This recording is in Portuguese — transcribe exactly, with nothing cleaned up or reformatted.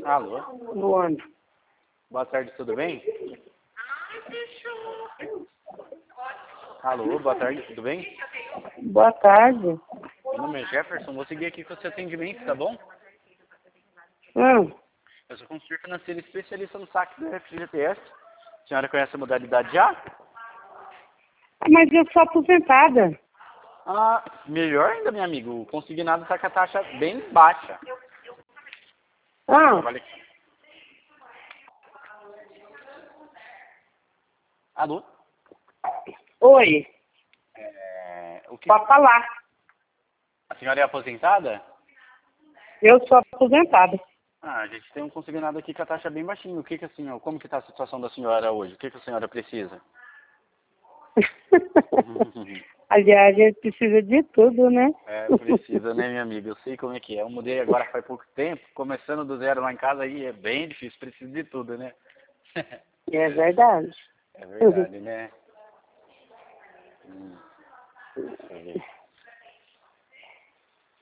Alô? Luana. Boa tarde, tudo bem? Alô, boa tarde, tudo bem? Boa tarde. Meu nome é Jefferson, vou seguir aqui com o seu atendimento, tá bom? Hum. Eu sou consultor financeiro especialista no saque do F G T S. A senhora conhece a modalidade já? Mas eu sou aposentada. Ah, melhor ainda, meu amigo. O consignado está com a taxa bem baixa. Ah, Trabalha aqui. Alô? oi. É, o que... Pode falar. A senhora é aposentada? Eu sou aposentada. Ah, a gente tem um consignado aqui com a taxa bem baixinha. O que que a senhora, como que está a situação da senhora hoje? O que que a senhora precisa? Aliás, a gente precisa de tudo, né? É, precisa, né, minha amiga? Eu sei como é que é. Eu mudei agora faz pouco tempo, começando do zero lá em casa, aí é bem difícil, precisa de tudo, né? É verdade. É verdade, né? Hum, deixa eu ver.